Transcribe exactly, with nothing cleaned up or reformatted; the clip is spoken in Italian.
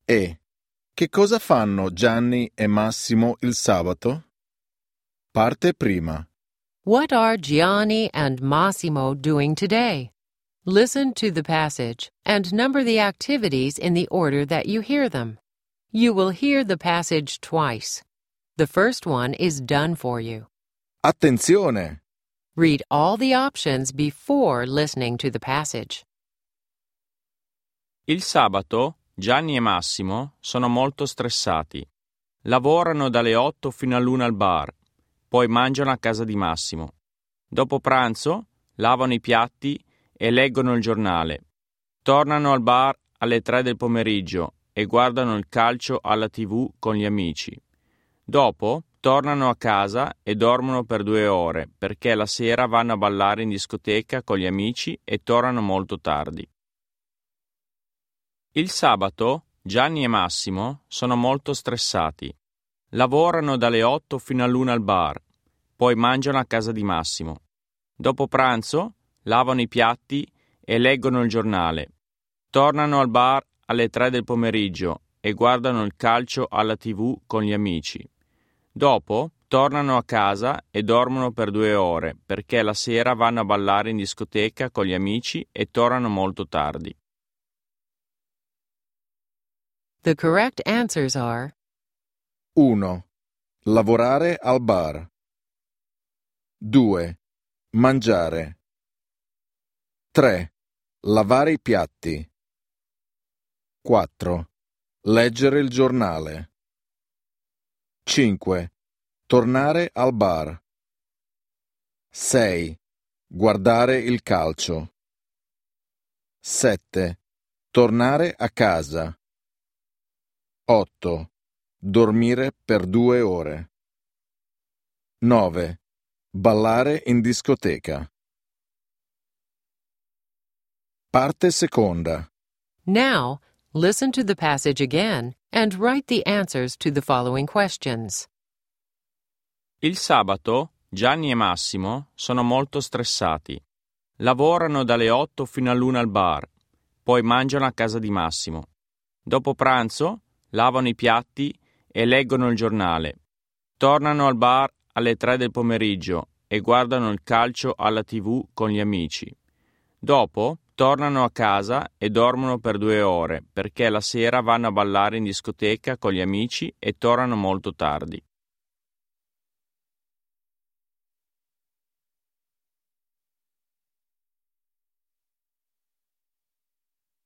E. Che cosa fanno Gianni e Massimo il sabato? Parte prima. What are Gianni and Massimo doing today? Listen to the passage and number the activities in the order that you hear them. You will hear the passage twice. The first one is done for you. Attenzione! Read all the options before listening to the passage. Il sabato Gianni e Massimo sono molto stressati. Lavorano dalle otto fino all'una al bar, poi mangiano a casa di Massimo. Dopo pranzo lavano i piatti e leggono il giornale. Tornano al bar alle tre del pomeriggio e guardano il calcio alla tivù con gli amici. Dopo tornano a casa e dormono per due ore perché la sera vanno a ballare in discoteca con gli amici e tornano molto tardi. Il sabato Gianni e Massimo sono molto stressati. Lavorano dalle otto fino all'una al bar, poi mangiano a casa di Massimo. Dopo pranzo lavano i piatti e leggono il giornale. Tornano al bar alle tre del pomeriggio e guardano il calcio alla tivù con gli amici. Dopo tornano a casa e dormono per due ore perché la sera vanno a ballare in discoteca con gli amici e tornano molto tardi. The correct answers are uno. Lavorare al bar. due. Mangiare. tre. Lavare i piatti. quattro. Leggere il giornale. cinque. Tornare al bar. sei. Guardare il calcio. sette. Tornare a casa. otto. Dormire per due ore. nove. Ballare in discoteca. Parte seconda. Now, listen to the passage again and write the answers to the following questions. Il sabato Gianni e Massimo sono molto stressati. Lavorano dalle otto fino all'una al bar, poi mangiano a casa di Massimo. Dopo pranzo lavano i piatti e leggono il giornale. Tornano al bar alle tre del pomeriggio e guardano il calcio alla tivù con gli amici. Dopo tornano a casa e dormono per due ore perché la sera vanno a ballare in discoteca con gli amici e tornano molto tardi.